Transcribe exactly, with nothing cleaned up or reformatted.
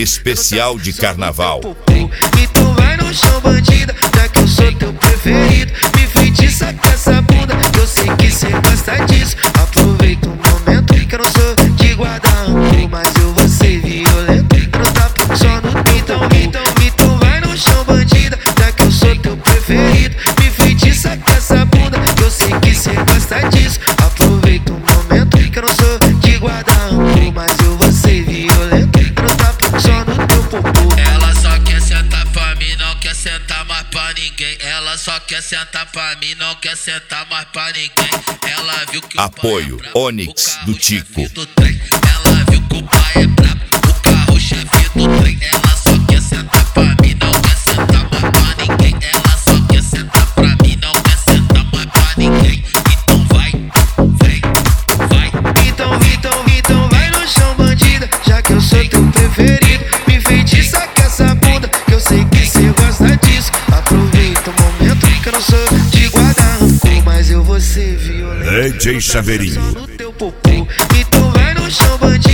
especial de carnaval. Então vai no chão, bandida, já que eu sou teu preferido. Me feitiça com essa bunda, que eu sei que cê gosta disso. Aproveita o momento que eu não sou de guardar rancor, mas eu vou ser violento. Eu não tá só no então, então, então vai no chão, bandida, já que eu sou teu preferido. Me feitiça com essa bunda, que eu sei que cê gosta disso. Aproveita o momento que eu não sou de guardar rancor, mas eu vou ser violento. Eu não tá só no teu popô. Ela só quer sentar pra mim, não quer sentar mais pra ninguém. Ela só quer sentar pra mim, não quer sentar mais pra ninguém. Ela viu que o Apoio pai é brabo, Onyx do Tico. do trem. Ela viu que o pai é brabo, o carro chefe do trem. Ela só quer sentar pra mim, não quer sentar mais pra ninguém. Ela só quer sentar pra mim, não quer sentar mais pra ninguém. Então vai, vem, vai. Então, então, então vai no chão, bandida, já que eu sou teu preferido. Me feitiça com essa bunda, que eu sei que cê gosta disso. Aproveita o momento que eu não sou de guardar rancor, mas eu vou ser violento. D J Chaveirinho. No teu popô. Então vai no chão, bandida.